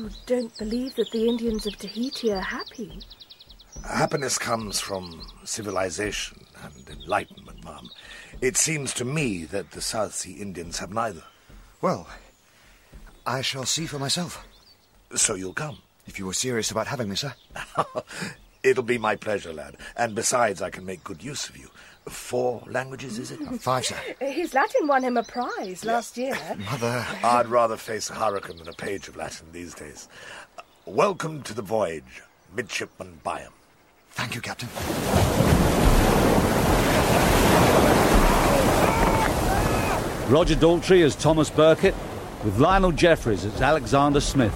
You don't believe that the Indians of Tahiti are happy? Happiness comes from civilization and enlightenment, Ma'am. It seems to me that the South Sea Indians have neither. Well, I shall see for myself. So you'll come? If you were serious about having me, sir. It'll be my pleasure, lad. And besides, I can make good use of you. 4 languages, is it? 5, sir. His Latin won him a prize last year. Mother... I'd rather face a hurricane than a page of Latin these days. Welcome to the voyage, Midshipman Byam. Thank you, Captain. Roger Daltrey as Thomas Burkitt, with Lionel Jeffries as Alexander Smith.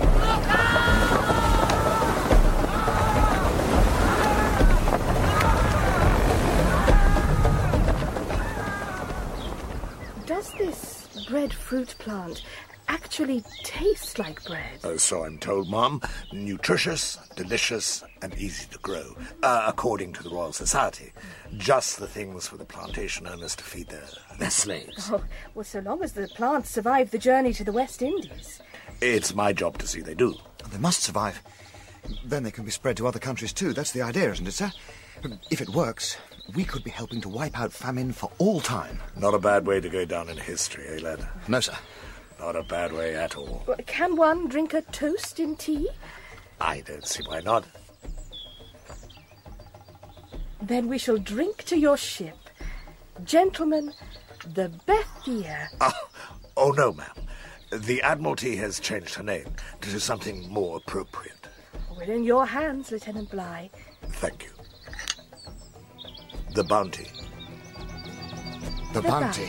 Does this breadfruit plant actually taste like bread? So I'm told, Ma'am. Nutritious, delicious, and easy to grow, according to the Royal Society. Just the things for the plantation owners to feed their slaves. Oh, well, so long as the plants survive the journey to the West Indies. It's my job to see they do. They must survive. Then they can be spread to other countries too. That's the idea, isn't it, sir? If it works, we could be helping to wipe out famine for all time. Not a bad way to go down in history, eh, lad? No, sir. Not a bad way at all. Well, can one drink a toast in tea? I don't see why not. Then we shall drink to your ship. Gentlemen, the Bethia. Oh, no, ma'am. The Admiralty has changed her name to something more appropriate. We're in your hands, Lieutenant Bligh. Thank you. The Bounty. The Bounty.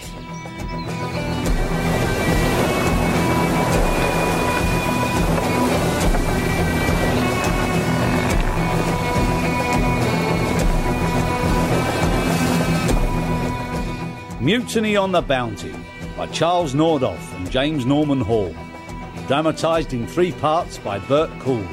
Mutiny on the Bounty by Charles Nordhoff and James Norman Hall. Dramatised in 3 parts by Bert Coules.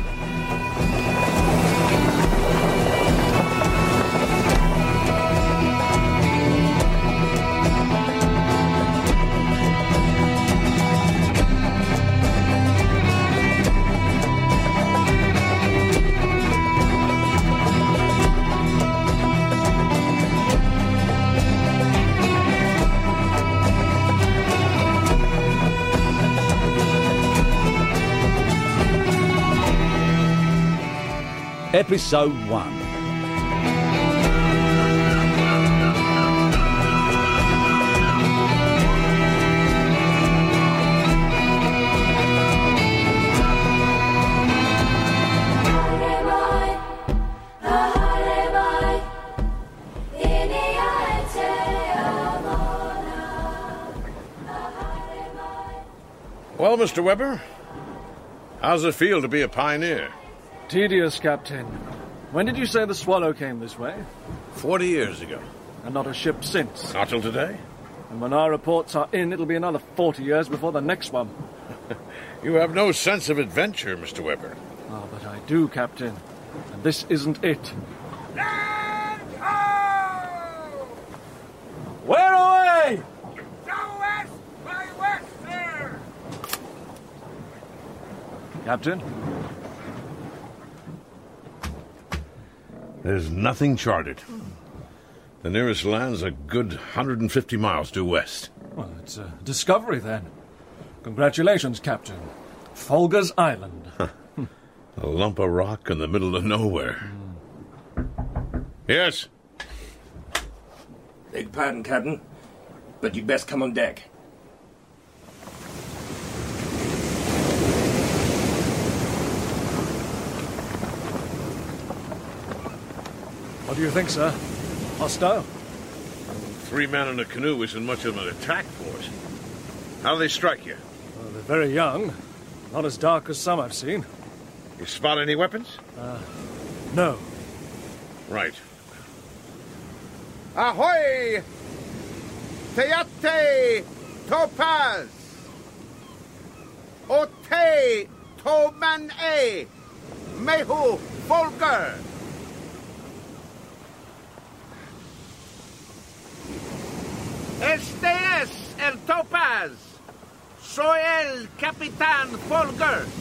Episode 1. Well, Mr. Webber, how's it feel to be a pioneer? Tedious, Captain. When did you say the Swallow came this way? 40 years ago. And not a ship since? Not till today. And when our reports are in, it'll be another 40 years before the next one. You have no sense of adventure, Mr. Webber. Ah, but I do, Captain. And this isn't it. Land ho! Where away? Southwest by west, sir! Captain? There's nothing charted. The nearest land's a good 150 miles due west. Well, it's a discovery, then. Congratulations, Captain. Folger's Island. A lump of rock in the middle of nowhere. Yes? Beg pardon, Captain, but you'd best come on deck. What do you think, sir? Hostile? 3 men in a canoe isn't much of an attack force. How do they strike you? Well, they're very young. Not as dark as some I've seen. You spot any weapons? No. Right. Ahoy! Teate Topaz! Ote Toman-e! Mehu Folger! Este es el Topaz. Soy el Capitán Folger.